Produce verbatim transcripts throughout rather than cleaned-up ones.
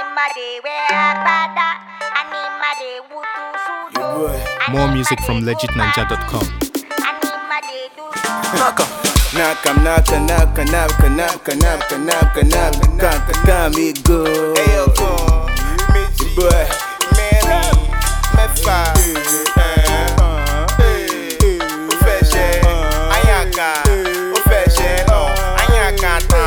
More music from legit ninja dot com. Knock 'em, knock 'em, knock 'em, knock 'em, knock 'em, knock 'em, knock 'em, knock 'em, knock 'em, knock 'em, knock me go. Hey, yo, boy, man, me fa, o fashion, ayaka, o fashion, oh, ayaka ta.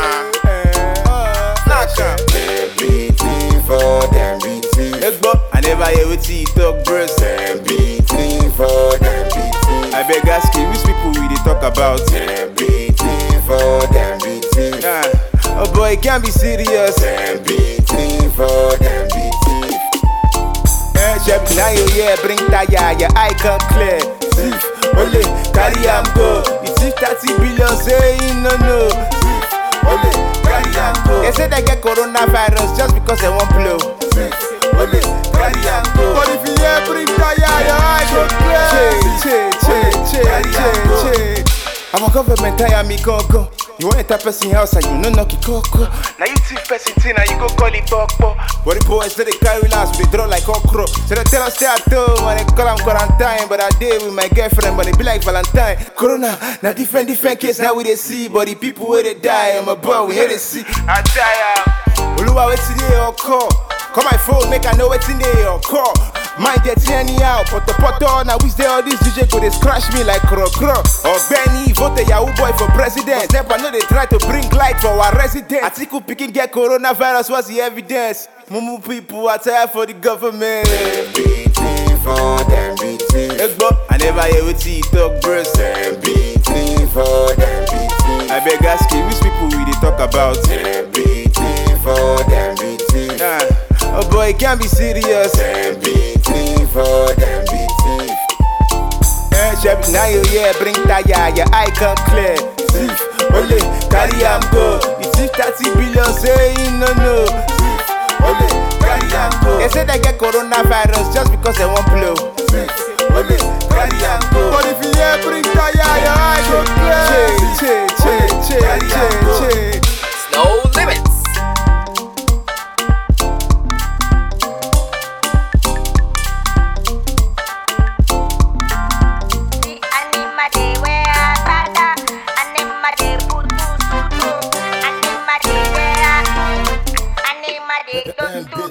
Knock 'em, Everything for them beating. let's go. I never hear what you talk, bros. Everything for them beating. I beg ask you, which people we dey talk about? Everything for them beating. Nah, oh boy, it can't be serious. Everything for them beating. Eh, chef, now you yeah, bring tire, your eye can clear. Thief, only carry am go. You thief thirty billion, say you no no. Thief, only carry am go. They say they get coronavirus just because they won't blow. Thief, only carry am go. But if you yeah, bring tire, your eye can clear. Che, che, che, che, che. I'm a government tire me go go. You want enter person house and you no knock it coco. Now you thief person thing and you go call it pokpo. But the boys say they carry last, they draw like okro. So they tell us stay at home and they call them quarantine. But I did with my girlfriend, but they be like Valentine. Corona, now different different case now we they see. But the people where they die, I'm a boy, we here they see. I die out. Oluwa wait today or call. Call my phone, make I know what's in there or call. Mind get anyhow, but the poto now wish they all these D J go they scratch me like crow crow. Or Benny vote a Yahoo boy for president. Step I know they try to bring light for our residents. Atiku picking get coronavirus, what's the evidence? Mumu people are tired for the government. Everything for them beating. Let's go. I never hear what you talk, bros. Everything for them beating. I beg ask you, which people we they talk about? Everything for them beating. Nah, oh boy, it can't be serious. Everything for them beating. Eh, chef, now you yeah, bring tire, your eye can clear. Thief, only carry am go. You thief thirty billion, say you no no. Thief, only carry am go. They say they get coronavirus just because they won't blow. Thief, only carry am go. But if you yeah, bring tire, your eye can clear. Che, che, che, che, che. No limits. Don't do